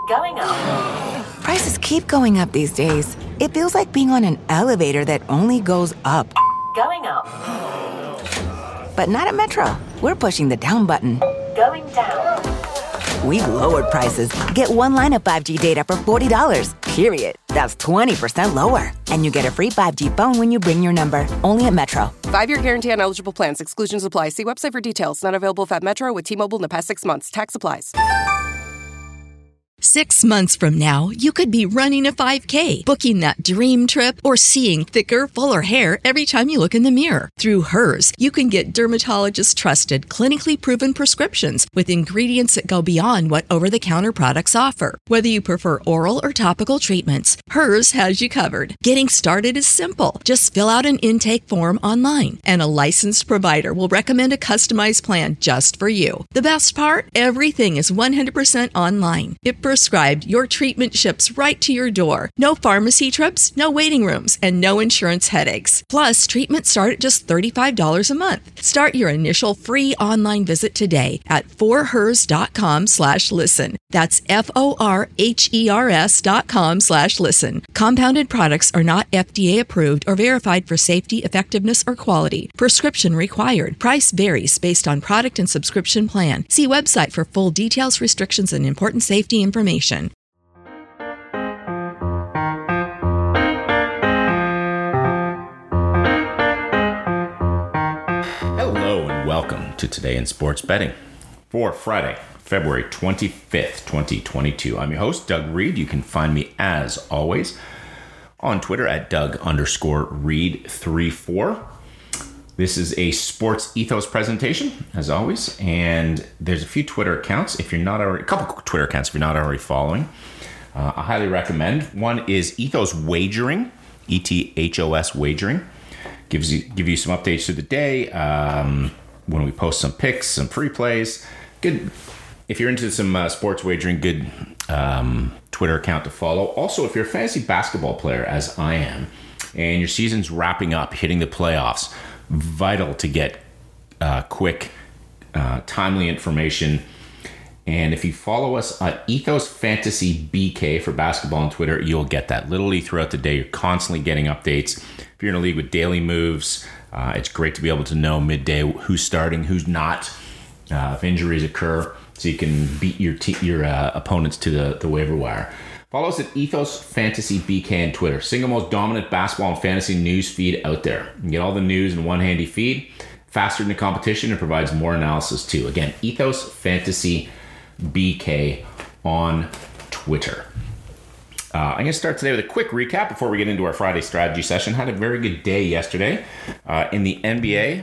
Going up. Prices keep going up these days. It feels like being on an elevator that only goes up. Going up. But not at Metro. We're pushing the down button. Going down. We've lowered prices. Get one line of 5G data for $40, period. That's 20% lower. And you get a free 5G phone when you bring your number. Only at Metro. 5-year guarantee on eligible plans. Exclusions apply. See website for details. Not available at Metro with T-Mobile in the past 6 months. Tax applies. 6 months from now, you could be running a 5K, booking that dream trip, or seeing thicker, fuller hair every time you look in the mirror. Through Hers, you can get dermatologist-trusted, clinically proven prescriptions with ingredients that go beyond what over-the-counter products offer. Whether you prefer oral or topical treatments, Hers has you covered. Getting started is simple. Just fill out an intake form online, and a licensed provider will recommend a customized plan just for you. The best part? Everything is 100% online. If prescribed, your treatment ships right to your door. No pharmacy trips, no waiting rooms, and no insurance headaches. Plus, treatments start at just $35 a month. Start your initial free online visit today at forhers.com/listen. That's FORHERS.com/listen. Compounded products are not FDA approved or verified for safety, effectiveness, or quality. Prescription required. Price varies based on product and subscription plan. See website for full details, restrictions, and important safety information. Hello and welcome to Today in Sports Betting for Friday, February 25th, 2022. I'm your host, Doug Reed. You can find me, as always, on Twitter at Doug_Reed34. This is a Sports Ethos presentation, as always, and there's a few Twitter accounts. If you're not already, a couple Twitter accounts if you're not already following. I highly recommend. One is Ethos Wagering, ETHOS Wagering. Give you some updates through the day when we post some picks, some free plays. Good. If you're into some sports wagering, good Twitter account to follow. Also, if you're a fantasy basketball player, as I am, and your season's wrapping up, hitting the playoffs, vital to get quick, timely information. And if you follow us at Ethos Fantasy BK for basketball on Twitter, you'll get that. Literally throughout the day, you're constantly getting updates. If you're in a league with daily moves, it's great to be able to know midday who's starting, who's not, if injuries occur, so you can beat your opponents to the waiver wire. Follow us at Ethos Fantasy BK on Twitter. Single most dominant basketball and fantasy news feed out there. You can get all the news in one handy feed, faster than the competition, and provides more analysis too. Again, Ethos Fantasy BK on Twitter. I'm going to start today with a quick recap before we get into our Friday strategy session. Had a very good day yesterday. In the NBA,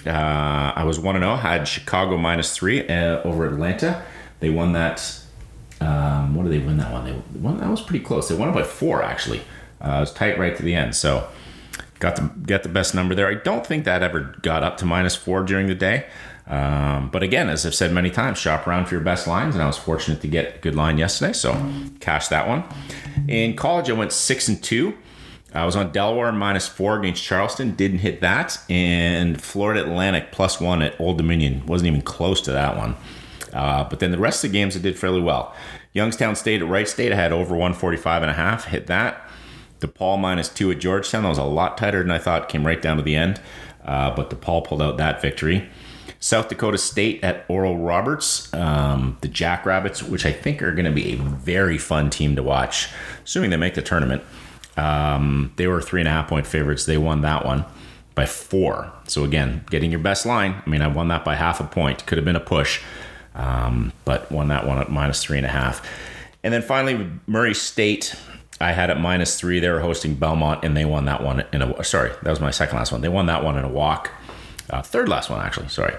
I was 1-0, had Chicago -3 over Atlanta. They won that. What did they win that one? That was pretty close. They won it by 4, actually. It was tight right to the end. So got the best number there. I don't think that ever got up to -4 during the day. But again, as I've said many times, shop around for your best lines, and I was fortunate to get a good line yesterday, so cashed that one. In college, I went 6-2. I was on Delaware -4 against Charleston, didn't hit that, and Florida Atlantic +1 at Old Dominion, wasn't even close to that one. But then the rest of the games I did fairly well. Youngstown State at Wright State, I had over 145.5, hit that. DePaul -2 at Georgetown, that was a lot tighter than I thought, came right down to the end, but DePaul pulled out that victory. South Dakota State at Oral Roberts, the Jackrabbits, which I think are going to be a very fun team to watch, assuming they make the tournament. They were 3.5-point favorites. They won that one by 4. So again, getting your best line. I mean, I won that by half a point. Could have been a push, but won that one at -3.5. And then finally, Murray State, I had at -3. They were hosting Belmont, and they won that one that was my second last one. They won that one in a walk. Third last one, actually. Sorry.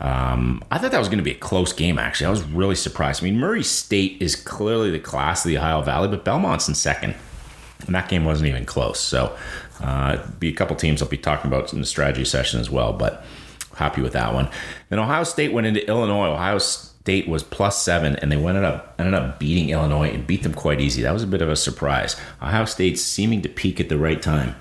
I thought that was going to be a close game, actually. I was really surprised. I mean, Murray State is clearly the class of the Ohio Valley, but Belmont's in second. And that game wasn't even close. So, be a couple teams I'll be talking about in the strategy session as well, but happy with that one. Then Ohio State went into Illinois. Ohio State was +7, and they ended up beating Illinois and beat them quite easy. That was a bit of a surprise. Ohio State's seeming to peak at the right time.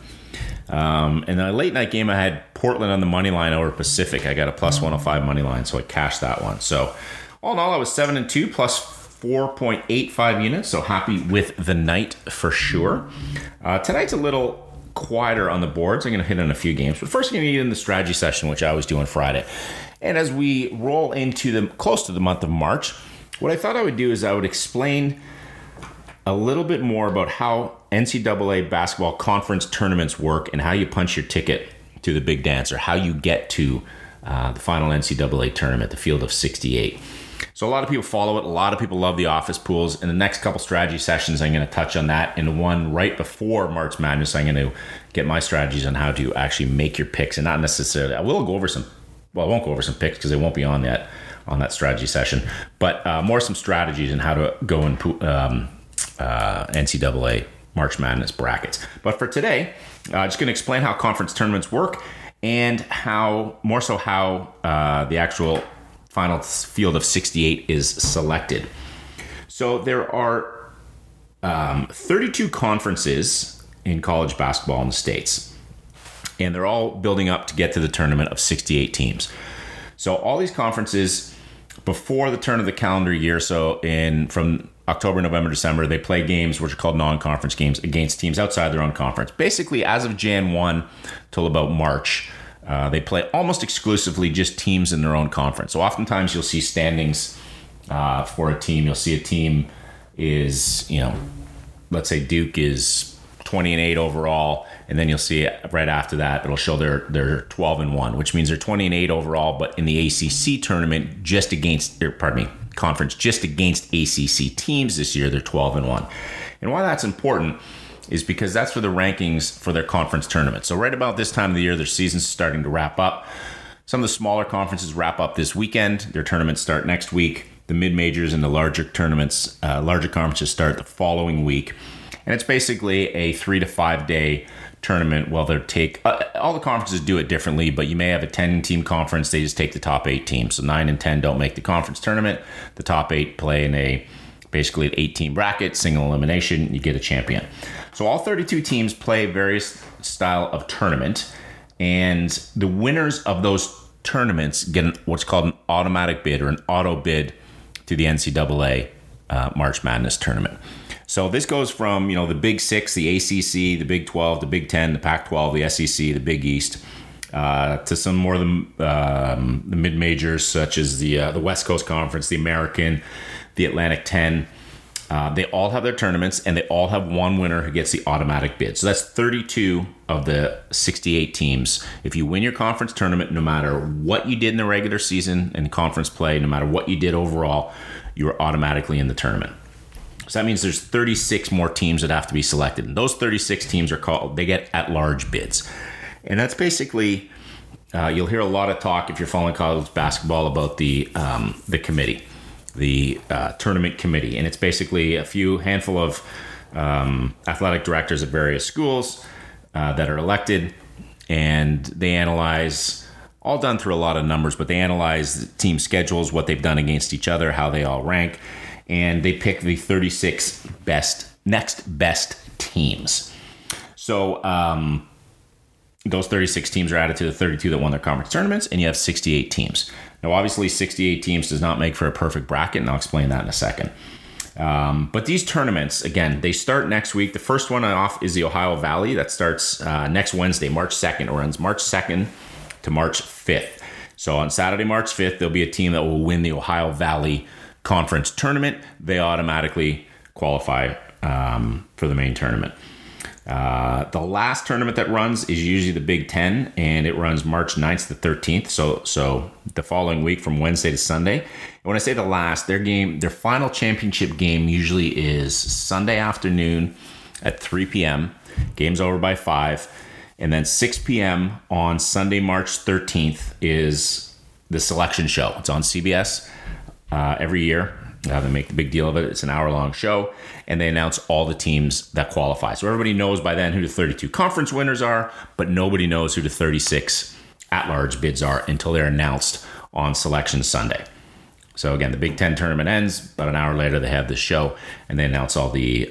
In a late night game, I had Portland on the money line over Pacific. I got a +105 money line, so I cashed that one. So all in all, I was 7-2 4.85 units, so happy with the night for sure. Tonight's a little quieter on the boards. I'm going to hit on a few games, but first I'm going to get in the strategy session, which I always do on Friday. And as we roll into close to the month of March, what I thought I would do is I would explain a little bit more about how NCAA basketball conference tournaments work and how you punch your ticket to the big dance, or how you get to the final NCAA tournament, the field of 68. So a lot of people follow it. A lot of people love the office pools. In the next couple strategy sessions, I'm going to touch on that. In the one right before March Madness, I'm going to get my strategies on how to actually make your picks, and not necessarily, I will go over some, well, I won't go over some picks because they won't be on that strategy session, but more some strategies on how to go in NCAA March Madness brackets. But for today, just going to explain how conference tournaments work and how the actual final field of 68 is selected. So there are 32 conferences in college basketball in the States, and they're all building up to get to the tournament of 68 teams. So all these conferences, before the turn of the calendar year, so from October, November, December, they play games which are called non-conference games against teams outside their own conference. Basically, as of Jan 1 till about March, they play almost exclusively just teams in their own conference. So oftentimes you'll see standings for a team. You'll see a team is, let's say Duke is 20-8 overall, and then you'll see right after that it'll show they're 12-1, which means they're 20-8 overall, but in the ACC tournament conference just against ACC teams this year, they're 12-1. And why that's important is because that's for the rankings for their conference tournament. So right about this time of the year, their season's starting to wrap up. Some of the smaller conferences wrap up this weekend. Their tournaments start next week. The mid-majors and the larger tournaments, larger conferences start the following week. And it's basically a 3 to 5 day tournament. Well, they'll take all the conferences do it differently, but you may have a 10-team conference. They just take the top 8 teams. So 9 and 10 don't make the conference tournament. The top 8 play in basically an 8-team bracket, single elimination. You get a champion. So all 32 teams play various style of tournament, and the winners of those tournaments get what's called an automatic bid, or an auto bid, to the NCAA March Madness tournament. So this goes from, the Big Six, the ACC, the Big 12, the Big 10, the Pac-12, the SEC, the Big East, to some more of the mid-majors, such as the West Coast Conference, the American, the Atlantic 10. They all have their tournaments, and they all have one winner who gets the automatic bid. So that's 32 of the 68 teams. If you win your conference tournament, no matter what you did in the regular season and conference play, no matter what you did overall, you are automatically in the tournament. So that means there's 36 more teams that have to be selected. And those 36 teams they get at-large bids. And that's basically, you'll hear a lot of talk if you're following college basketball about the committee, the tournament committee. And it's basically a handful of athletic directors at various schools that are elected. And they analyze, all done through a lot of numbers, but they analyze the team schedules, what they've done against each other, how they all rank. And they pick the 36 next best teams. So those 36 teams are added to the 32 that won their conference tournaments, and you have 68 teams. Now, obviously, 68 teams does not make for a perfect bracket, and I'll explain that in a second. But these tournaments, again, they start next week. The first one off is the Ohio Valley. That starts next Wednesday, March 2nd. It runs March 2nd to March 5th. So on Saturday, March 5th, there'll be a team that will win the Ohio Valley Conference tournament. They automatically qualify for the main tournament. The last tournament that runs is usually the Big 10, and it runs March 9th to 13th. So the following week from Wednesday to Sunday. And when I say the last, their final championship game usually is Sunday afternoon at 3 p.m. Game's over by 5. And then 6 p.m. on Sunday, March 13th is the selection show. It's on CBS. Every year, they make the big deal of it. It's an hour-long show, and they announce all the teams that qualify. So everybody knows by then who the 32 conference winners are, but nobody knows who the 36 at-large bids are until they're announced on Selection Sunday. So again, the Big 10 tournament ends, about an hour later they have this show, and they announce all the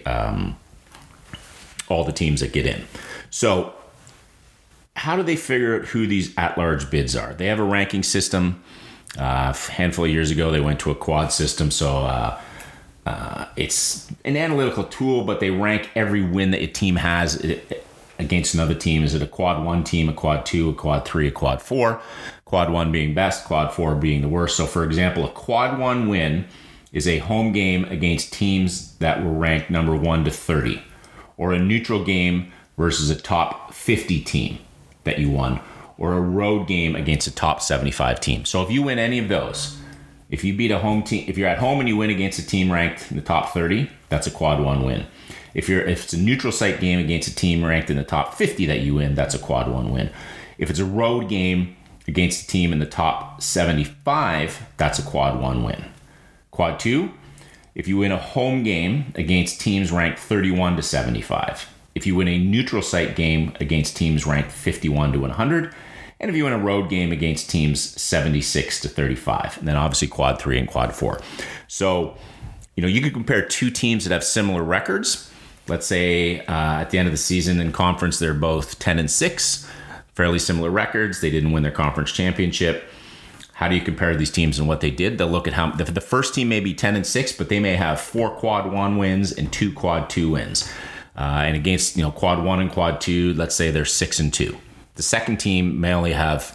teams that get in. So how do they figure out who these at-large bids are? They have a ranking system. A handful of years ago, they went to a quad system. So It's an analytical tool, but they rank every win that a team has against another team. Is it a quad 1 team, a quad 2, a quad 3, a quad 4? Quad 1 being best, quad 4 being the worst. So, for example, a quad 1 win is a home game against teams that were ranked number 1 to 30, or a neutral game versus a top 50 team that you won, or a road game against a top 75 team. So if you win any of those, if you beat a home team, if you're at home and you win against a team ranked in the top 30, that's a quad 1 win. If it's a neutral site game against a team ranked in the top 50 that you win, that's a quad 1 win. If it's a road game against a team in the top 75, that's a quad 1 win. Quad 2, if you win a home game against teams ranked 31 to 75. If you win a neutral site game against teams ranked 51 to 100. And if you win a road game against teams 76 to 35. And then obviously quad 3 and quad 4. So, you could compare two teams that have similar records. Let's say at the end of the season in conference, they're both 10-6, fairly similar records. They didn't win their conference championship. How do you compare these teams and what they did? They'll look at how the first team may be 10-6, but they may have 4 quad 1 wins and 2 quad 2 wins. And against quad 1 and quad 2, let's say they're 6-2. The second team may only have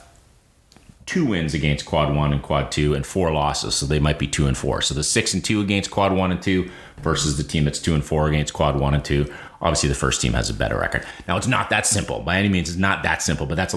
2 wins against quad 1 and quad 2 and 4 losses, so they might be 2-4. So the 6-2 against quad 1 and 2 versus the team that's 2-4 against quad 1 and 2. Obviously, the first team has a better record. Now, it's not that simple. By any means, it's not that simple, but that's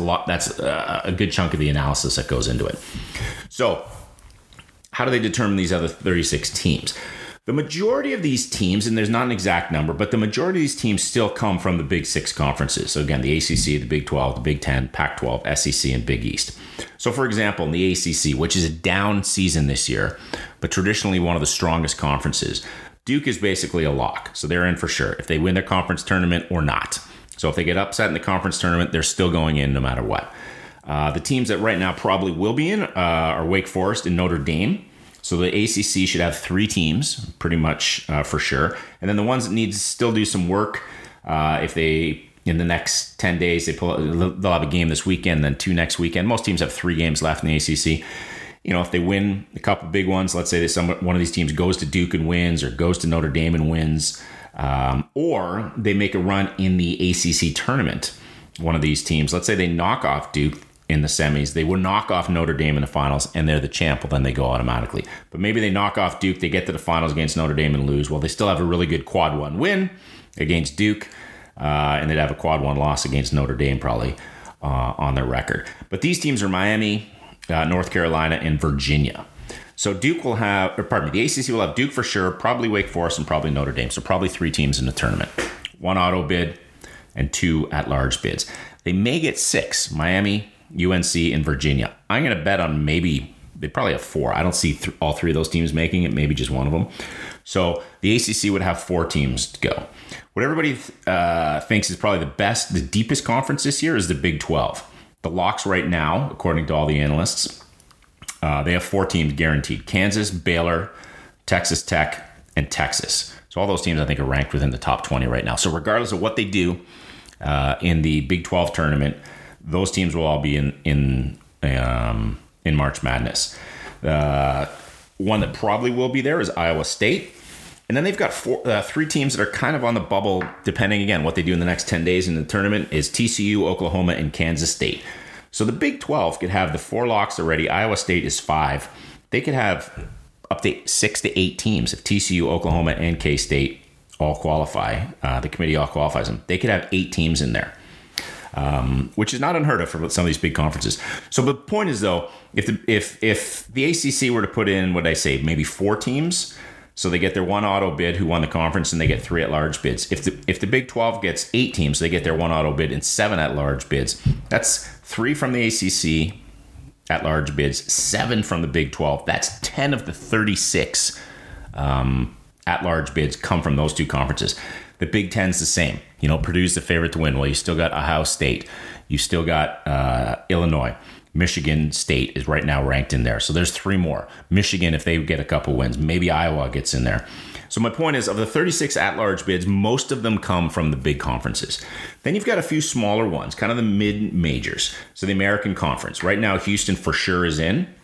a good chunk of the analysis that goes into it. So, how do they determine these other 36 teams? The majority of these teams, and there's not an exact number, but the majority of these teams still come from the Big Six conferences. So again, the ACC, the Big 12, the Big 10, Pac-12, SEC, and Big East. So for example, in the ACC, which is a down season this year, but traditionally one of the strongest conferences, Duke is basically a lock. So they're in for sure if they win their conference tournament or not. So if they get upset in the conference tournament, they're still going in no matter what. The teams that right now probably will be in are Wake Forest and Notre Dame. So the ACC should have 3 teams, pretty much for sure. And then the ones that need to still do some work, if they, in the next 10 days, they'll have a game this weekend, then 2 next weekend. Most teams have 3 games left in the ACC. If they win a couple big ones, let's say one of these teams goes to Duke and wins, or goes to Notre Dame and wins, or they make a run in the ACC tournament. One of these teams, let's say they knock off Duke in the semis, they will knock off Notre Dame in the finals, and they're the champ. Well, then they go automatically. But maybe they knock off Duke, they get to the finals against Notre Dame and lose. Well, they still have a really good quad 1 win against Duke, and they'd have a quad 1 loss against Notre Dame probably on their record. But these teams are Miami, North Carolina, and Virginia. So Duke will have, the ACC will have Duke for sure, probably Wake Forest, and probably Notre Dame. So probably 3 teams in the tournament. 1 auto bid and 2 at-large bids. They may get 6, Miami, UNC, and Virginia. I'm going to bet on maybe, they probably have 4. I don't see all 3 of those teams making it, maybe just one of them. So the ACC would have 4 teams to go. What everybody thinks is probably the deepest conference this year is the Big 12. The locks right now, according to all the analysts, they have 4 teams guaranteed. Kansas, Baylor, Texas Tech, and Texas. So all those teams I think are ranked within the top 20 right now. So regardless of what they do in the Big 12 tournament, those teams will all be in March Madness. One that probably will be there is Iowa State. And then they've got 3 teams that are kind of on the bubble, depending, again, what they do in the next 10 days in the tournament, is TCU, Oklahoma, and Kansas State. So the Big 12 could have the 4 locks already. Iowa State is 5. They could have up to 6 to 8 teams if TCU, Oklahoma, and K-State all qualify. The committee all qualifies them. They could have 8 teams in there. Which is not unheard of for some of these big conferences. So the point is, though, if the ACC were to put in, what did I say, maybe 4 teams, so they get their 1 auto bid who won the conference, and they get 3 at-large bids. If the Big 12 gets 8 teams, they get their 1 auto bid and 7 at-large bids. That's 3 from the ACC at-large bids, 7 from the Big 12. That's 10 of the 36 at-large bids come from those 2 conferences. The Big Ten's the same. Purdue's the favorite to win. Well, you still got Ohio State. You still got Illinois. Michigan State is right now ranked in there. So there's 3 more. Michigan, if they get a couple wins. Maybe Iowa gets in there. So my point is, of the 36 at-large bids, most of them come from the big conferences. Then you've got a few smaller ones, kind of the mid-majors. So the American Conference. Right now, Houston for sure is in.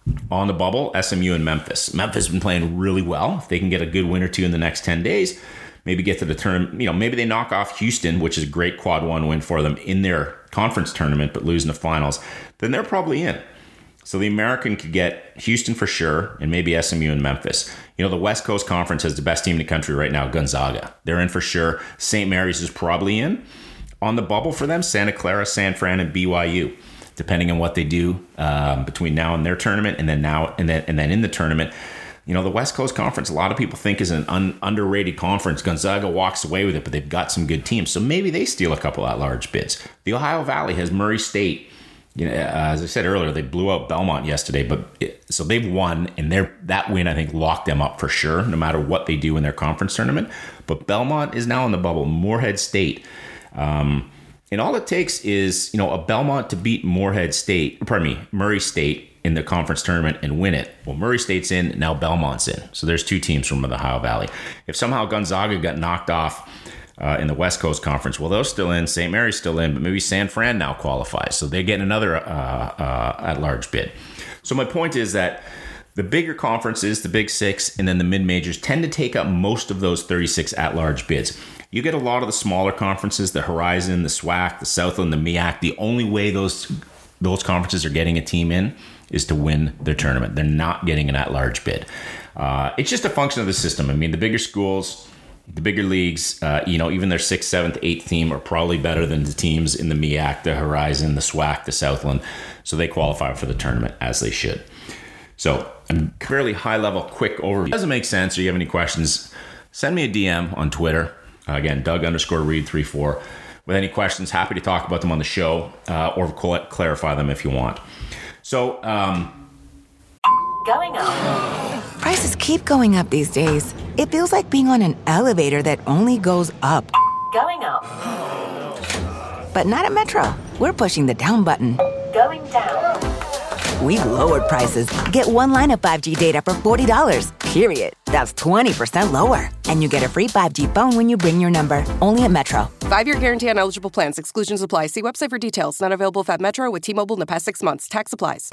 On the bubble, SMU and Memphis. Memphis has been playing really well. If they can get a good win or two in the next 10 days, maybe get to the tournament, maybe they knock off Houston, which is a great quad one win for them in their conference tournament, but lose in the finals, then they're probably in. So the American could get Houston for sure, and maybe SMU and Memphis. The West Coast Conference has the best team in the country right now, Gonzaga. They're in for sure. St. Mary's is probably in. On the bubble for them, Santa Clara, San Fran, and BYU, depending on what they do between now and their tournament, and then in the tournament. The West Coast Conference, a lot of people think is an underrated conference. Gonzaga walks away with it, but they've got some good teams. So maybe they steal a couple at-large bids. The Ohio Valley has Murray State. As I said earlier, they blew out Belmont yesterday, so they've won, and that win, I think, locked them up for sure, no matter what they do in their conference tournament. But Belmont is now in the bubble. Morehead State. And all it takes is, a Belmont to beat Murray State in the conference tournament and win it. Well, Murray State's in, now Belmont's in. So there's two teams from the Ohio Valley. If somehow Gonzaga got knocked off in the West Coast Conference, well, they're still in. St. Mary's still in, but maybe San Fran now qualifies. So they're getting another at-large bid. So my point is that the bigger conferences, the Big Six, and then the mid-majors tend to take up most of those 36 at-large bids. You get a lot of the smaller conferences, the Horizon, the SWAC, the Southland, the MEAC. The only way those conferences are getting a team in is to win their tournament. They're not getting an at-large bid. It's just a function of the system. I mean, the bigger schools, the bigger leagues, even their 6th, 7th, 8th team are probably better than the teams in the MEAC, the Horizon, the SWAC, the Southland. So they qualify for the tournament as they should. So a fairly high-level, quick overview. Does it make sense, or you have any questions, send me a DM on Twitter. Again, Doug_Reed34. With any questions, happy to talk about them on the show or clarify them if you want. So, Going up. Prices keep going up these days. It feels like being on an elevator that only goes up. Going up. But not at Metro. We're pushing the down button. Going down. We've lowered prices. Get one line of 5G data for $40, period. That's 20% lower. And you get a free 5G phone when you bring your number. Only at Metro. 5-year guarantee on eligible plans. Exclusions apply. See website for details. Not available at Metro with T-Mobile in the past 6 months. Tax applies.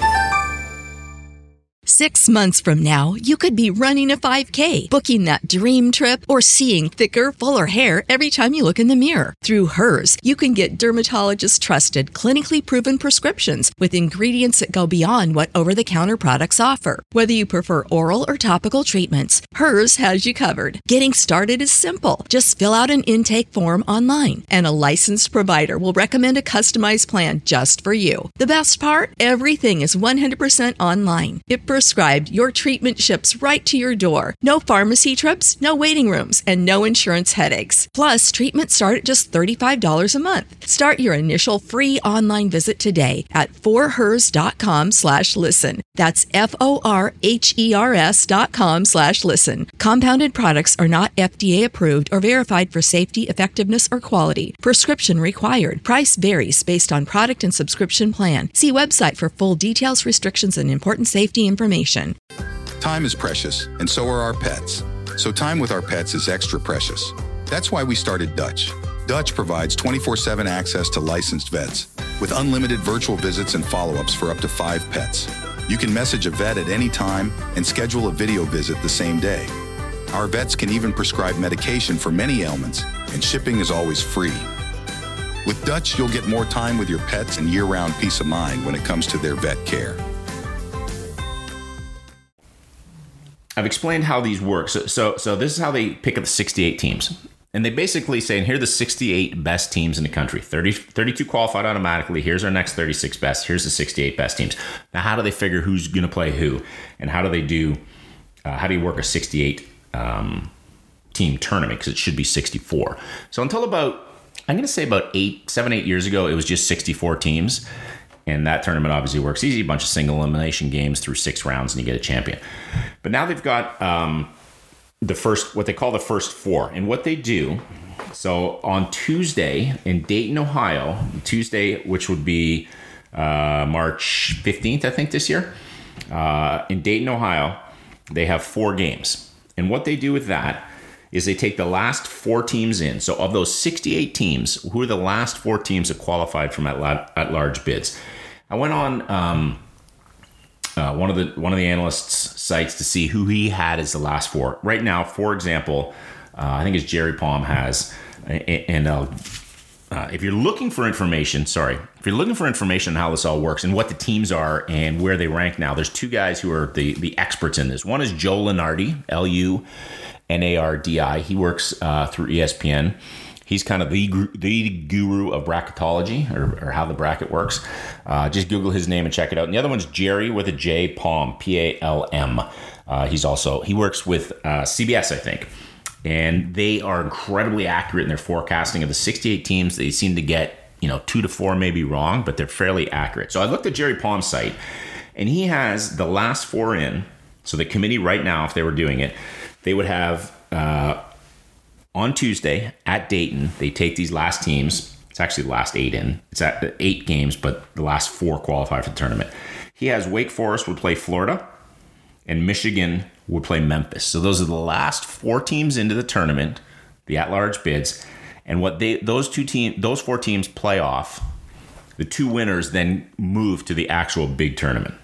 6 months from now, you could be running a 5K, booking that dream trip, or seeing thicker, fuller hair every time you look in the mirror. Through Hers, you can get dermatologist-trusted, clinically proven prescriptions with ingredients that go beyond what over-the-counter products offer. Whether you prefer oral or topical treatments, Hers has you covered. Getting started is simple. Just fill out an intake form online, and a licensed provider will recommend a customized plan just for you. The best part? Everything is 100% online. If prescribed, your treatment ships right to your door. No pharmacy trips, no waiting rooms, and no insurance headaches. Plus, treatments start at just $35 a month. Start your initial free online visit today at forhers.com/listen. That's FORHERS.com/listen. Compounded products are not FDA approved or verified for safety, effectiveness, or quality. Prescription required. Price varies based on product and subscription plan. See website for full details, restrictions, and important safety information. Time is precious, and so are our pets. So time with our pets is extra precious. That's why we started Dutch. Dutch provides 24/7 access to licensed vets with unlimited virtual visits and follow-ups for up to 5 pets. You can message a vet at any time and schedule a video visit the same day. Our vets can even prescribe medication for many ailments, and shipping is always free. With Dutch, you'll get more time with your pets and year-round peace of mind when it comes to their vet care. I've explained how these work. So this is how they pick up the 68 teams. And they basically say, here are the 68 best teams in the country. 32 qualified automatically. Here's our next 36 best. Here's the 68 best teams. Now, how do they figure who's going to play who? And how do you work a 68 team tournament? Because it should be 64. So until about 7-8 years ago, it was just 64 teams. And that tournament obviously works easy. A bunch of single elimination games through 6 rounds, and you get a champion. But now they've got what they call the first 4. And what they do, so on Tuesday in Dayton, Ohio, which would be March 15th, I think, this year, in Dayton, Ohio, they have 4 games. And what they do with that is they take the last 4 teams in. So of those 68 teams, who are the last 4 teams that qualified from at-large bids? I went on one of the analysts' sites to see who he had as the last four. Right now, for example, I think it's Jerry Palm has, and if you're looking for information on how this all works and what the teams are and where they rank now, there's two guys who are the experts in this. One is Joe Lunardi, Lunardi. He works through ESPN. He's kind of the guru of bracketology or how the bracket works. Just Google his name and check it out. And the other one's Jerry with a J, Palm, Palm. He works with CBS, I think. And they are incredibly accurate in their forecasting of the 68 teams. They seem to get 2 to 4 maybe wrong, but they're fairly accurate. So I looked at Jerry Palm's site, and he has the last four in. So the committee right now, if they were doing it, they would have on Tuesday at Dayton, they take these last teams. It's actually the last 8 in. It's at 8 games, but the last 4 qualify for the tournament. He has Wake Forest would play Florida, and Michigan would play Memphis. So those are the last 4 teams into the tournament, the at-large bids, and what those 4 teams play off. The 2 winners then move to the actual big tournament,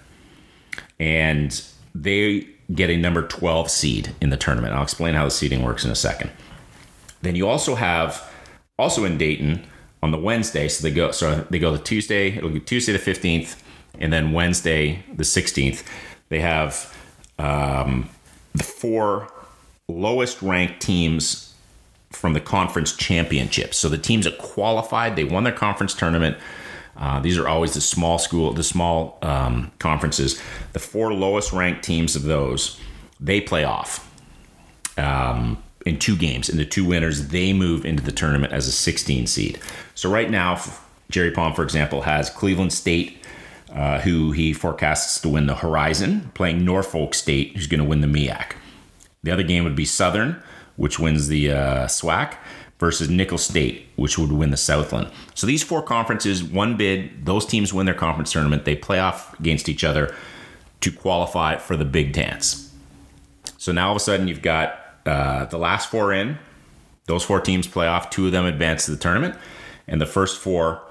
and they get a number 12 seed in the tournament. I'll explain how the seeding works in a second. Then you also have in Dayton on the Wednesday. So they go the Tuesday. It'll be Tuesday the 15th, and then Wednesday the 16th. They have the 4 lowest ranked teams from the conference championships. So the teams that qualified, they won their conference tournament. These are always the small conferences. The 4 lowest ranked teams of those, they play off in 2 games. And the 2 winners, they move into the tournament as a 16 seed. So right now, Jerry Palm, for example, has Cleveland State, who he forecasts to win the Horizon, playing Norfolk State, who's going to win the MEAC. The other game would be Southern, which wins the SWAC, versus Nicholls State, which would win the Southland. So these 4 conferences, 1 bid, those teams win their conference tournament. They play off against each other to qualify for the Big Dance. So now all of a sudden you've got the last 4 in. Those 4 teams play off. 2 of them advance to the tournament. And the first 4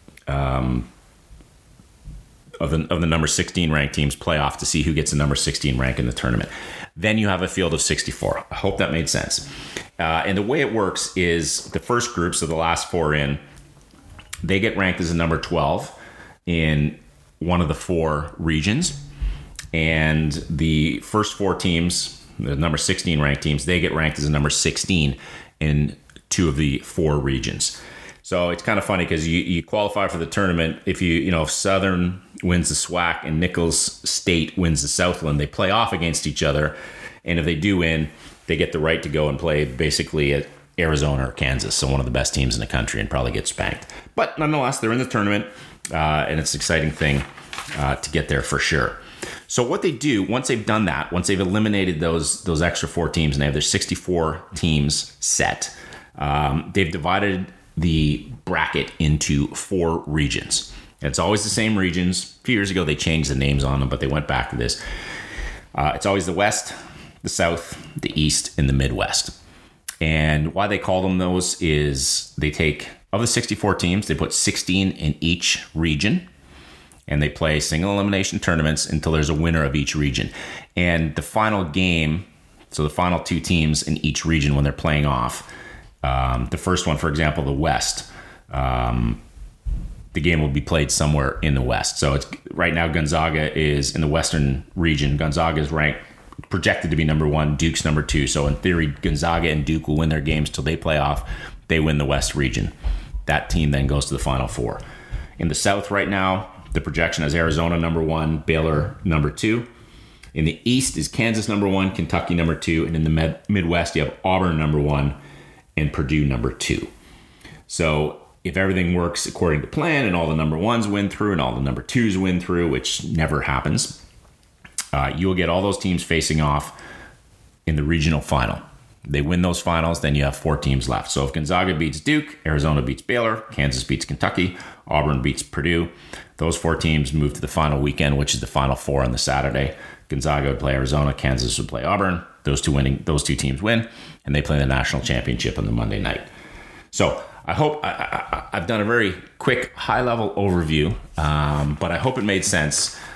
of the number 16 ranked teams play off to see who gets the number 16 rank in the tournament. Then you have a field of 64. I hope that made sense. And the way it works is the first group, so the last 4 in, they get ranked as a number 12 in one of the 4 regions. And the first 4 teams, the number 16 ranked teams, they get ranked as a number 16 in 2 of the 4 regions. So it's kind of funny because you qualify for the tournament. If if Southern wins the SWAC and Nicholls State wins the Southland, they play off against each other. And if they do win, they get the right to go and play basically at Arizona or Kansas. So one of the best teams in the country, and probably get spanked. But nonetheless, they're in the tournament, and it's an exciting thing to get there for sure. So what they do, once they've done that, once they've eliminated those extra 4 teams and they have their 64 teams set, they've divided the bracket into 4 regions. It's always the same regions. A few years ago, they changed the names on them, but they went back to this. It's always the West, the South, the East, and the Midwest. And why they call them those is they take, of the 64 teams, they put 16 in each region, and they play single elimination tournaments until there's a winner of each region. And the final game, so the final 2 teams in each region when they're playing off, the first one, for example, the West, the game will be played somewhere in the West. So it's right now Gonzaga is in the Western region. Gonzaga is projected to be number 1, Duke's number 2. So in theory, Gonzaga and Duke will win their games till they play off. They win the West region. That team then goes to the Final 4. In the South right now, the projection is Arizona number 1, Baylor number 2. In the East is Kansas number 1, Kentucky number 2, and in the Midwest you have Auburn number 1 and Purdue number 2. So if everything works according to plan and all the number 1s win through and all the number 2s win through, which never happens, you'll get all those teams facing off in the regional final. They win those finals, then you have 4 teams left. So if Gonzaga beats Duke, Arizona beats Baylor, Kansas beats Kentucky, Auburn beats Purdue, those 4 teams move to the final weekend, which is the Final 4 on the Saturday. Gonzaga would play Arizona, Kansas would play Auburn. Those 2 teams win, and they play the national championship on the Monday night. So I hope I've done a very quick, high-level overview, but I hope it made sense.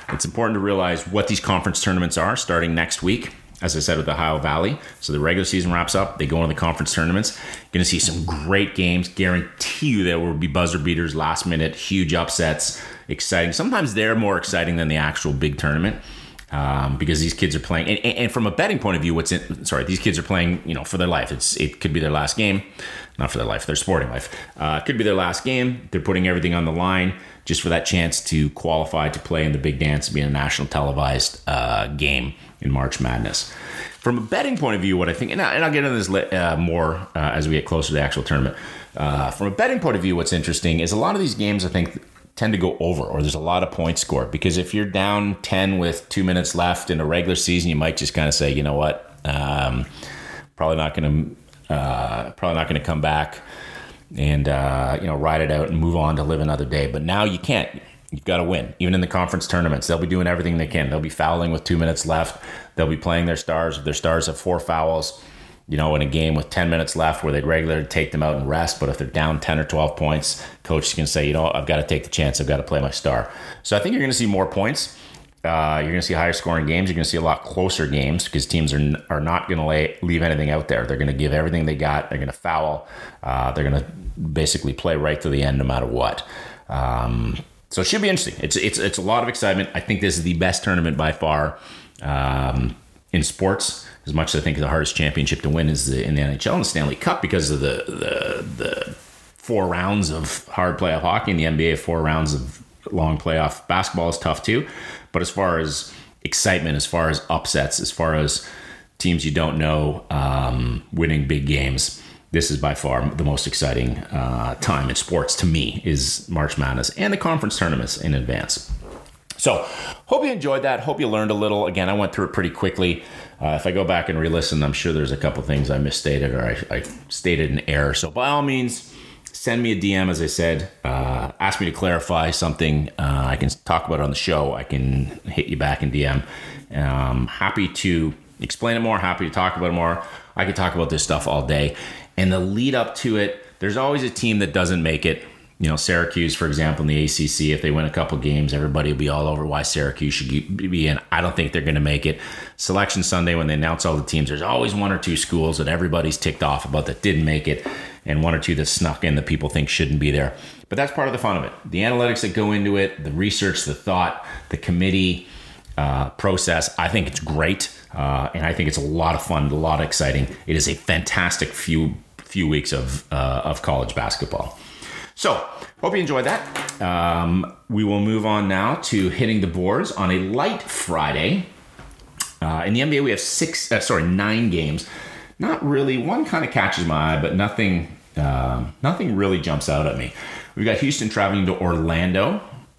it's important to realize what these conference tournaments are starting next week. As I said, with Ohio Valley. So the regular season wraps up. They go into the conference tournaments. Going to see some great games. Guarantee you there will be buzzer beaters, last minute, huge upsets. Exciting. Sometimes they're more exciting than the actual big tournament because these kids are playing. And from a betting point of view, these kids are playing, for their life. It could be their last game. Not for their life, their sporting life. It could be their last game. They're putting everything on the line just for that chance to qualify to play in the big dance and be in a national televised game in March Madness. From a betting point of view, what I think, and I'll get into this more as we get closer to the actual tournament. From a betting point of view, what's interesting is a lot of these games, I think, tend to go over, or there's a lot of points scored. Because if you're down 10 with 2 minutes left in a regular season, you might just kind of say, you know what, probably not going to come back and ride it out and move on to live another day. But now you can't. You've got to win. Even in the conference tournaments, they'll be doing everything they can. They'll be fouling with 2 minutes left. They'll be playing their stars. If their stars have 4 fouls, in a game with 10 minutes left where they'd regularly take them out and rest. But if they're down 10 or 12 points, coach can say, I've got to take the chance. I've got to play my star. So I think you're going to see more points. You're going to see higher scoring games. You're going to see a lot closer games because teams are not going to leave anything out there. They're going to give everything they got. They're going to foul. They're going to basically play right to the end no matter what. So it should be interesting. It's a lot of excitement. I think this is the best tournament by far in sports. As much as I think the hardest championship to win is in the NHL and the Stanley Cup because of the 4 rounds of hard playoff hockey. In the NBA, 4 rounds of long playoff basketball is tough too. But as far as excitement, as far as upsets, as far as teams you don't know winning big games, this is by far the most exciting time in sports to me is March Madness and the conference tournaments in advance. So hope you enjoyed that. Hope you learned a little. Again, I went through it pretty quickly. If I go back and re-listen, I'm sure there's a couple things I misstated or I stated in error. So by all means, send me a DM, as I said. Ask me to clarify something. I can talk about it on the show. I can hit you back in DM. Happy to explain it more. Happy to talk about it more. I could talk about this stuff all day. And the lead up to it, there's always a team that doesn't make it. Syracuse, for example, in the ACC, if they win a couple games, everybody will be all over why Syracuse should be in. I don't think they're going to make it. Selection Sunday, when they announce all the teams, there's always 1 or 2 schools that everybody's ticked off about that didn't make it, and 1 or 2 that snuck in that people think shouldn't be there. But that's part of the fun of it. The analytics that go into it, the research, the thought, the committee process, I think it's great, and I think it's a lot of fun, a lot of exciting. It is a fantastic few weeks of college basketball. So, hope you enjoyed that. We will move on now to hitting the boards on a light Friday. In the NBA, we have 9 games. Not really. One kind of catches my eye, but nothing really jumps out at me. We've got Houston traveling to Orlando.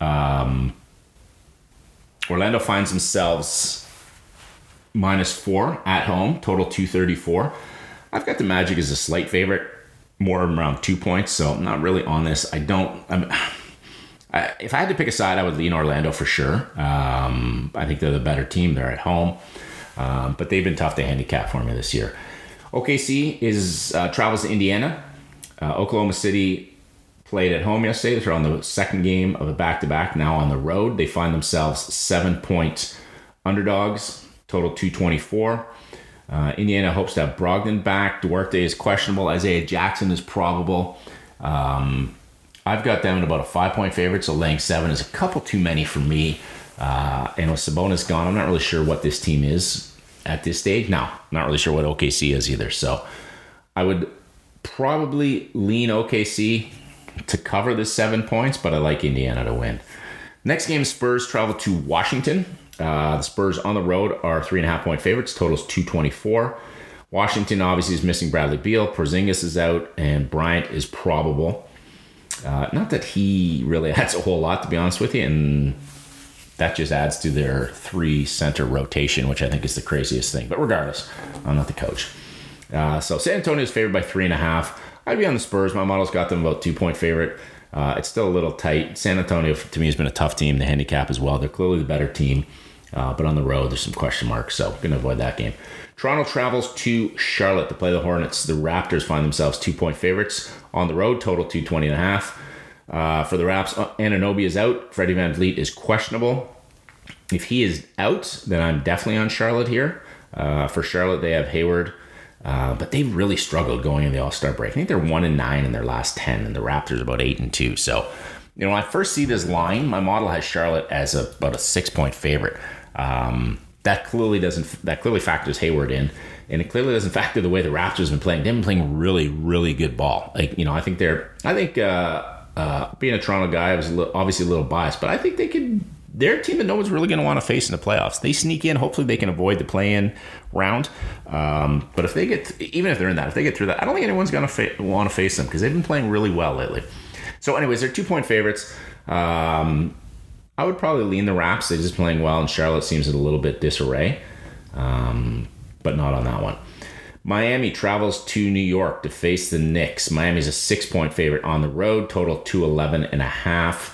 Orlando finds themselves -4 at home, total 234. I've got the Magic as a slight favorite. More around 2 points, so I'm not really on this. If I had to pick a side, I would lean Orlando for sure. I think they're the better team. They're at home, but they've been tough to handicap for me this year. OKC travels to Indiana. Oklahoma City played at home yesterday. They're on the second game of a back-to-back. Now on the road, they find themselves 7-point underdogs. Total 224. Indiana hopes to have Brogdon back. Duarte is questionable. Isaiah Jackson is probable. I've got them at about a 5-point favorite, so laying 7 is a couple too many for me. And with Sabonis gone, I'm not really sure what this team is at this stage. Now, I'm not really sure what OKC is either. So I would probably lean OKC to cover the 7 points, but I like Indiana to win. Next game, Spurs travel to Washington. The Spurs on the road are 3.5-point favorites. Totals 224. Washington obviously is missing Bradley Beal. Porzingis is out, and Bryant is probable. Not that he really adds a whole lot, to be honest with you, and that just adds to their 3-center rotation, which I think is the craziest thing. But regardless, I'm not the coach. So San Antonio is favored by 3.5. I'd be on the Spurs. My model's got them about 2-point favorite. It's still a little tight. San Antonio, to me, has been a tough team to handicap as well. They're clearly the better team. But on the road, there's some question marks, so going to avoid that game. Toronto travels to Charlotte to play the Hornets. The Raptors find themselves 2-point favorites on the road, total 220.5. For the Raps, Anunoby is out. Freddie VanVleet is questionable. If he is out, then I'm definitely on Charlotte here. For Charlotte, they have Hayward, but they've really struggled going in the All-Star break. I think they're 1-9 in their last 10, and the Raptors about 8-2. So, when I first see this line, my model has Charlotte as about a 6-point favorite. That clearly factors Hayward in, and it clearly doesn't factor the way the Raptors have been playing. They've been playing really, really good ball. I think being a Toronto guy, I was obviously a little biased, but I think they're a team that no one's really going to want to face in the playoffs. They sneak in. Hopefully they can avoid the play-in round. But if they even if they're in that, if they get through that, I don't think anyone's going to want to face them because they've been playing really well lately. So anyways, they're 2-point favorites. I would probably lean the Raps. They're just playing well, and Charlotte seems in a little bit disarray. But not on that one. Miami travels to New York to face the Knicks. Miami's a 6-point favorite on the road. Total 211.5.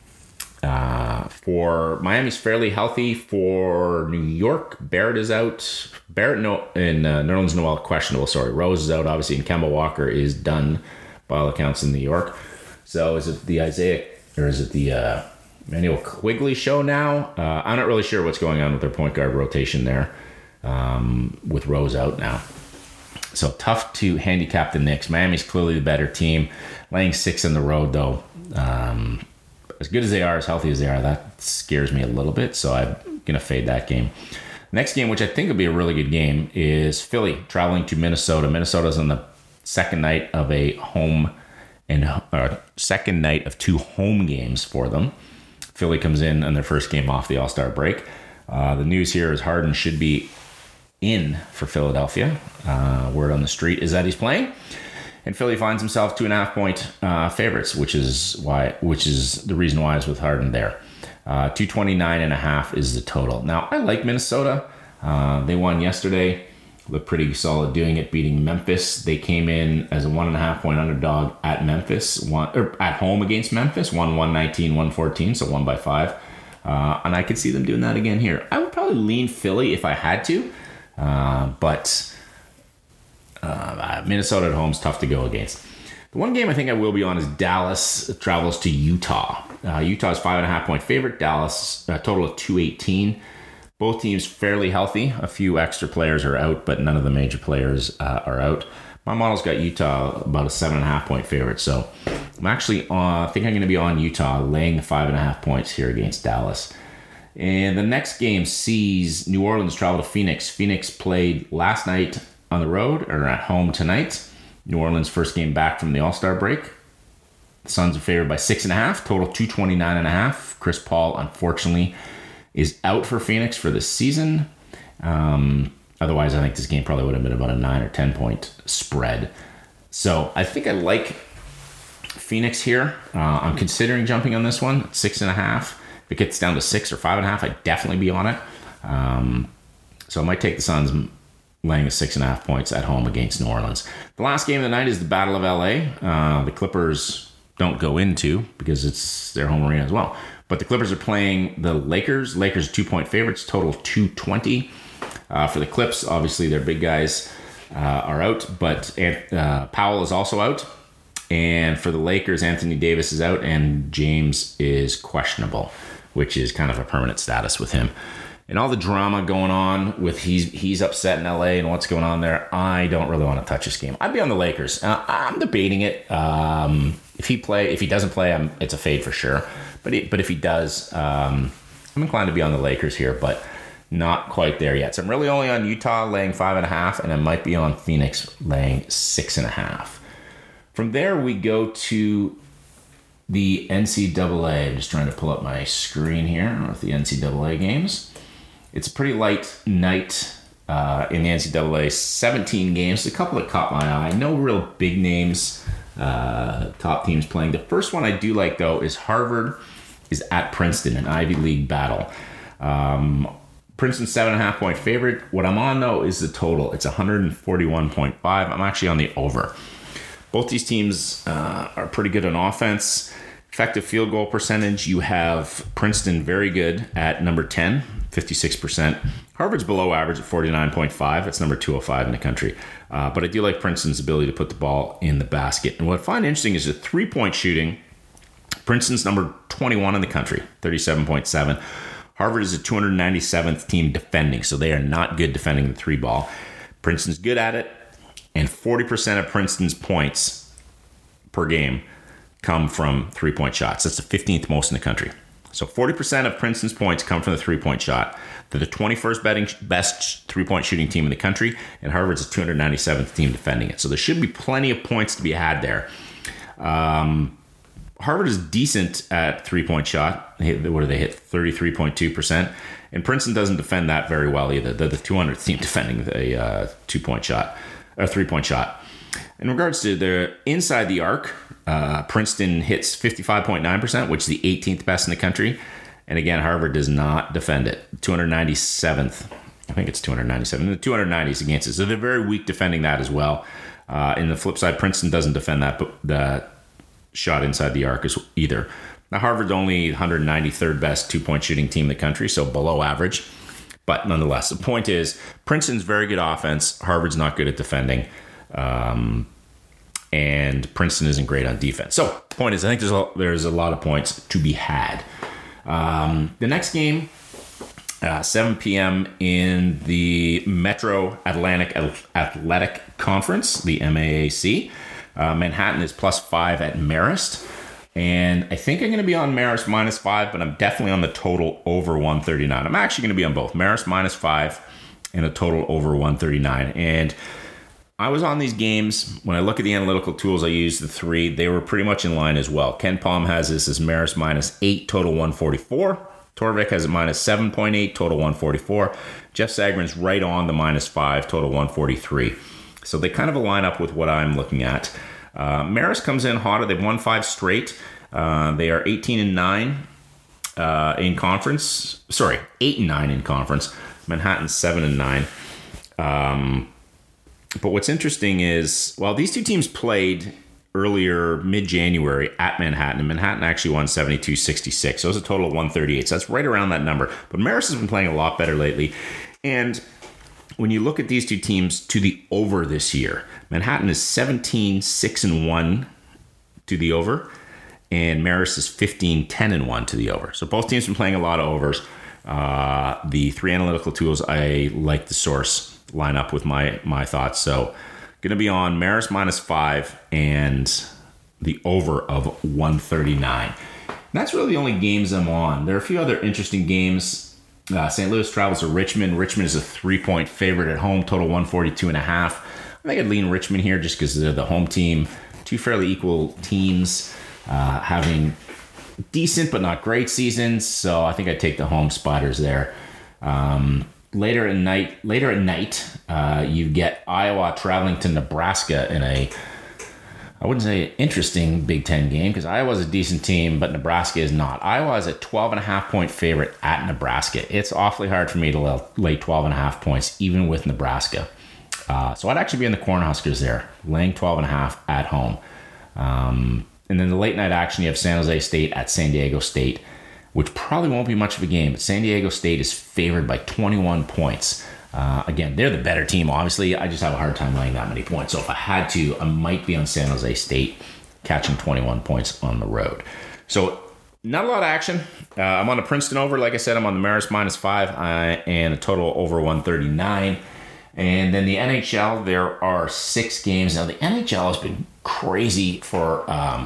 For Miami's fairly healthy. For New York, Barrett is out. Nerlens Noel questionable. Rose is out, obviously, and Kemba Walker is done by all accounts in New York. So is it the Emmanuel Quigley show now? I'm not really sure what's going on with their point guard rotation there with Rose out now. So tough to handicap the Knicks. Miami's clearly the better team. Laying 6 on the road, though. As good as they are, as healthy as they are, that scares me a little bit. So I'm going to fade that game. Next game, which I think will be a really good game, is Philly traveling to Minnesota. Minnesota's on the second night of second night of 2 home games for them. Philly comes in on their first game off the All-Star break. The news here is Harden should be in for Philadelphia. Word on the street is that he's playing, and Philly finds himself 2.5-point favorites, which is the reason why it's with Harden there. 229.5 is the total. Now I like Minnesota. They won yesterday. Looked pretty solid doing it, beating Memphis. They came in as a 1.5-point underdog at Memphis, at home against Memphis, won 119-114, so won by 5. And I could see them doing that again here. I would probably lean Philly if I had to. But Minnesota at home is tough to go against. The one game I think I will be on is Dallas travels to Utah. Utah's 5.5-point favorite. Dallas total of 218. Both teams fairly healthy. A few extra players are out, but none of the major players are out. My model's got Utah about a 7.5-point favorite, so I'm actually I think I'm going to be on Utah, laying the 5.5 points here against Dallas. And the next game sees New Orleans travel to Phoenix. Phoenix played last night on the road, or at home tonight. New Orleans' first game back from the All-Star break. The Suns are favored by 6.5, total 229.5. Chris Paul, unfortunately, is out for Phoenix for the season. Otherwise, I think this game probably would have been about a 9 or 10-point spread. So I think I like Phoenix here. I'm considering jumping on this one, 6.5. If it gets down to 6 or 5.5, I'd definitely be on it. So I might take the Suns laying the 6.5 points at home against New Orleans. The last game of the night is the Battle of LA. The Clippers don't go into because it's their home arena as well. But the Clippers are playing the Lakers. Lakers are 2-point favorites, total of 220. For the Clips, obviously their big guys are out, but Powell is also out. And for the Lakers, Anthony Davis is out and James is questionable, which is kind of a permanent status with him. And all the drama going on with he's upset in LA and what's going on there, I don't really want to touch this game. I'd be on the Lakers. I'm debating it. If he doesn't play, it's a fade for sure. But if he does, I'm inclined to be on the Lakers here, but not quite there yet. So I'm really only on Utah laying 5.5, and I might be on Phoenix laying 6.5. From there, we go to the NCAA. I'm just trying to pull up my screen here with the NCAA games. It's a pretty light night in the NCAA. 17 games. A couple that caught my eye. No real big names, top teams playing. The first one I do like, though, is Harvard is at Princeton, an Ivy League battle. Princeton's 7.5-point favorite. What I'm on, though, is the total. It's 141.5. I'm actually on the over. Both these teams are pretty good on offense. Effective field goal percentage, you have Princeton very good at number 10, 56%. Harvard's below average at 49.5. It's number 205 in the country. But I do like Princeton's ability to put the ball in the basket. And what I find interesting is the three-point shooting. Princeton's number 21 in the country, 37.7. Harvard is a 297th team defending, so they are not good defending the three ball. Princeton's good at it, and 40% of Princeton's points per game come from three-point shots. That's the 15th most in the country. So 40% of Princeton's points come from the three-point shot. They're the 21st best three-point shooting team in the country, and Harvard's a 297th team defending it. So there should be plenty of points to be had there. Harvard is decent at three-point shot. What do they hit? 33.2%. And Princeton doesn't defend that very well either. They're the 200th team defending a two-point shot, or three-point shot. In regards to the inside the arc, Princeton hits 55.9%, which is the 18th best in the country. And again, Harvard does not defend it. 297th. I think it's 297. The 290s against it. So they're very weak defending that as well. In the flip side, Princeton doesn't defend that, but the shot inside the arc is either. Now, Harvard's only 193rd best two-point shooting team in the country, so below average. But nonetheless, the point is, Princeton's very good offense. Harvard's not good at defending. And Princeton isn't great on defense. So, the point is, I think there's a lot of points to be had. The next game, 7 p.m. in the Metro Atlantic Athletic Conference, the MAAC. Manhattan is +5 at Marist. And I think I'm going to be on Marist -5, but I'm definitely on the total over 139. I'm actually going to be on both Marist -5 and a total over 139. And I was on these games. When I look at the analytical tools I use, the three, they were pretty much in line as well. Ken Palm has this as Marist -8, total 144. Torvik has it -7.8, total 144. Jeff Sagarin's right on the -5, total 143. So they kind of align up with what I'm looking at. Marist comes in hotter. They've won 5 straight. They are 18-9 in conference. Sorry, 8-9 in conference. Manhattan 7-9. But what's interesting is, well, these two teams played earlier mid-January at Manhattan, and Manhattan actually won 72-66. So it was a total of 138. So that's right around that number. But Marist has been playing a lot better lately. And when you look at these two teams to the over this year, Manhattan is 17-6-1 to the over, and Marist is 15-10-1 to the over. So both teams have been playing a lot of overs. The three analytical tools I like to source line up with my thoughts. So going to be on Marist -5 and the over of 139. And that's really the only games I'm on. There are a few other interesting games. St. Louis travels to Richmond. Richmond is a 3-point favorite at home, total 142.5. I think I'd lean Richmond here just because they're the home team. Two fairly equal teams having decent but not great seasons, so I think I'd take the home Spiders there. Later at night, you get Iowa traveling to Nebraska in a, I wouldn't say interesting Big Ten game, because Iowa's a decent team, but Nebraska is not. Iowa is a 12.5-point favorite at Nebraska. It's awfully hard for me to lay 12.5 points, even with Nebraska. So I'd actually be in the Cornhuskers there, laying 12.5 at home. And then the late night action, you have San Jose State at San Diego State, which probably won't be much of a game, but San Diego State is favored by 21 points. Again, they're the better team, obviously. I just have a hard time laying that many points. So if I had to, I might be on San Jose State, catching 21 points on the road. So not a lot of action. I'm on the Princeton over. Like I said, I'm on the Marist -5 and a total over 139. And then the NHL, there are 6 games. Now, the NHL has been crazy for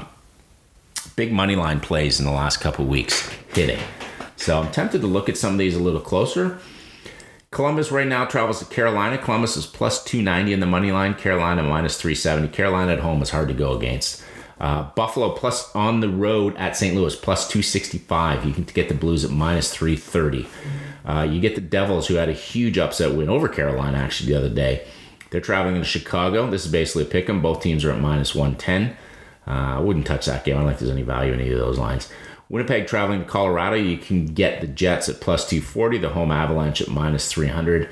big money line plays in the last couple of weeks hitting. So I'm tempted to look at some of these a little closer. Columbus right now travels to Carolina. Columbus is +290 in the money line. Carolina -370. Carolina at home is hard to go against. Buffalo plus on the road at St. Louis +265. You can get the Blues at -330. You get the Devils, who had a huge upset win over Carolina actually the other day. They're traveling to Chicago. This is basically a pick 'em. Both teams are at -110. I wouldn't touch that game. I don't think there's any value in either of those lines. Winnipeg traveling to Colorado. You can get the Jets at +240. The home Avalanche at -300.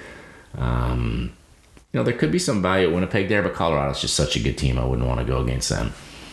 There could be some value at Winnipeg there, but Colorado's just such a good team. I wouldn't want to go against them.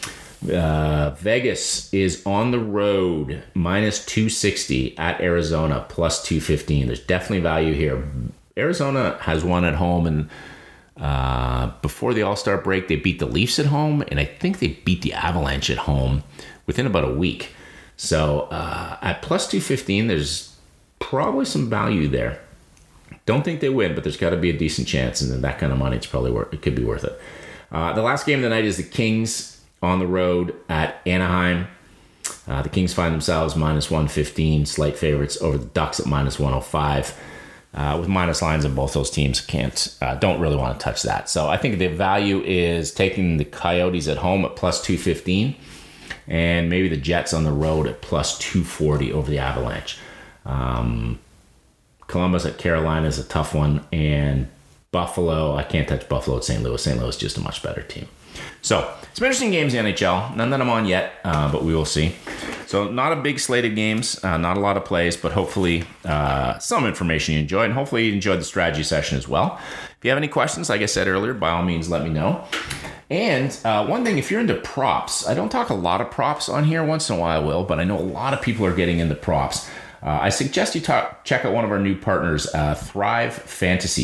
Vegas is on the road, -260 at Arizona, +215. There's definitely value here. Arizona has won at home, and before the All-Star break, they beat the Leafs at home, and I think they beat the Avalanche at home within about a week. So at +215, there's probably some value there. Don't think they win, but there's got to be a decent chance, and then that kind of money, it could be worth it. The last game of the night is the Kings on the road at Anaheim. The Kings find themselves minus 115, slight favorites over the Ducks at minus 105. With minus lines in both those teams, don't really want to touch that. So I think the value is taking the Coyotes at home at plus 215, and maybe the Jets on the road at plus 240 over the Avalanche. Columbus at Carolina is a tough one, and Buffalo, I can't touch Buffalo at St. Louis. St. Louis is just a much better team. So, some interesting games in the NHL. None that I'm on yet, but we will see. So, not a big slate of games, not a lot of plays, but hopefully some information you enjoyed, and hopefully you enjoyed the strategy session as well. If you have any questions, like I said earlier, by all means, let me know. And one thing, if you're into props, I don't talk a lot of props on here. Once in a while I will, but I know a lot of people are getting into props. I suggest you check out one of our new partners, Thrive Fantasy,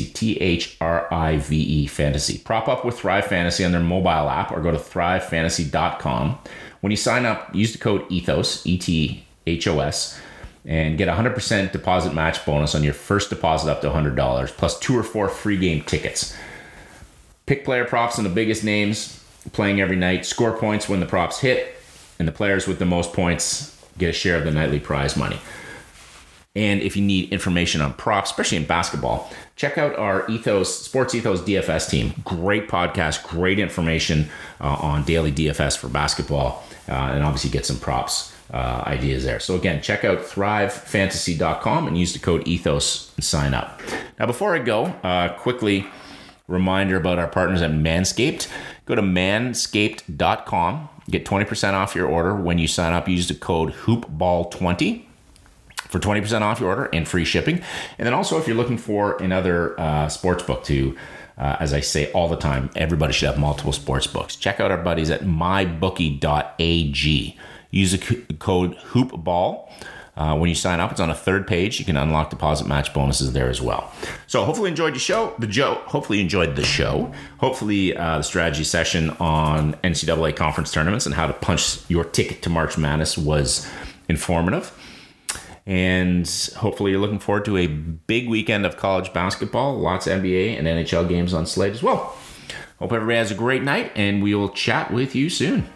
THRIVE Fantasy. Prop up with Thrive Fantasy on their mobile app or go to thrivefantasy.com. When you sign up, use the code ETHOS, ETHOS, and get a 100% deposit match bonus on your first deposit up to $100, plus 2 or 4 free game tickets. Pick player props and the biggest names playing every night, score points when the props hit, and the players with the most points get a share of the nightly prize money. And if you need information on props, especially in basketball, check out our Sports Ethos DFS team. Great podcast, great information on daily DFS for basketball, and obviously get some props ideas there. So again, check out thrivefantasy.com and use the code ETHOS and sign up. Now, before I go, quickly reminder about our partners at Manscaped. Go to manscaped.com. Get 20% off your order when you sign up. Use the code HoopBall20. For 20% off your order and free shipping. And then also, if you're looking for another sports book to, as I say all the time, everybody should have multiple sports books. Check out our buddies at mybookie.ag. Use the code HoopBall. When you sign up, it's on a third page. You can unlock deposit match bonuses there as well. So hopefully you enjoyed the show. Hopefully you enjoyed the show. Hopefully the strategy session on NCAA conference tournaments and how to punch your ticket to March Madness was informative. And hopefully you're looking forward to a big weekend of college basketball. Lots of NBA and NHL games on slate as well. Hope everybody has a great night, and we will chat with you soon.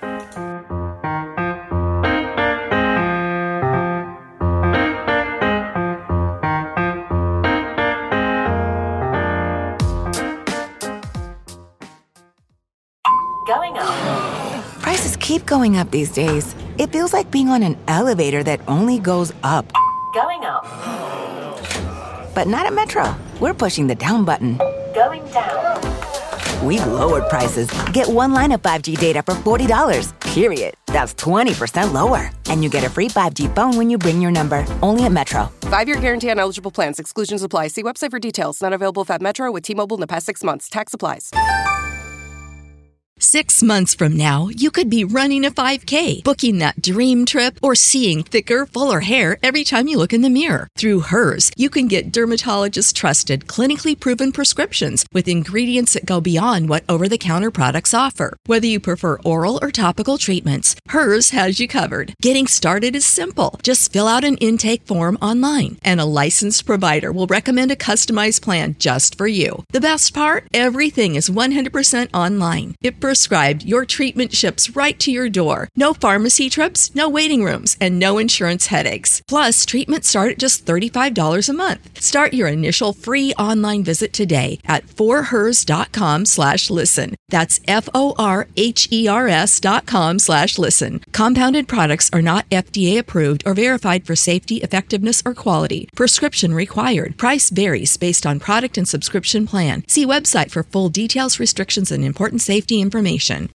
Going up. Prices keep going up these days. It feels like being on an elevator that only goes up. Going up. But not at Metro. We're pushing the down button. Going down. We've lowered prices. Get one line of 5G data for $40, period. That's 20% lower. And you get a free 5G phone when you bring your number. Only at Metro. 5-year guarantee on eligible plans. Exclusions apply. See website for details. Not available if at Metro with T-Mobile in the past 6 months. Tax applies. 6 months from now, you could be running a 5K, booking that dream trip, or seeing thicker, fuller hair every time you look in the mirror. Through Hers, you can get dermatologist-trusted, clinically proven prescriptions with ingredients that go beyond what over-the-counter products offer. Whether you prefer oral or topical treatments, Hers has you covered. Getting started is simple. Just fill out an intake form online, and a licensed provider will recommend a customized plan just for you. The best part? Everything is 100% online. If prescribed, your treatment ships right to your door. No pharmacy trips, no waiting rooms, and no insurance headaches. Plus, treatments start at just $35 a month. Start your initial free online visit today at forhers.com/listen. That's FORHERS.com/listen. Compounded products are not FDA approved or verified for safety, effectiveness, or quality. Prescription required. Price varies based on product and subscription plan. See website for full details, restrictions, and important safety information.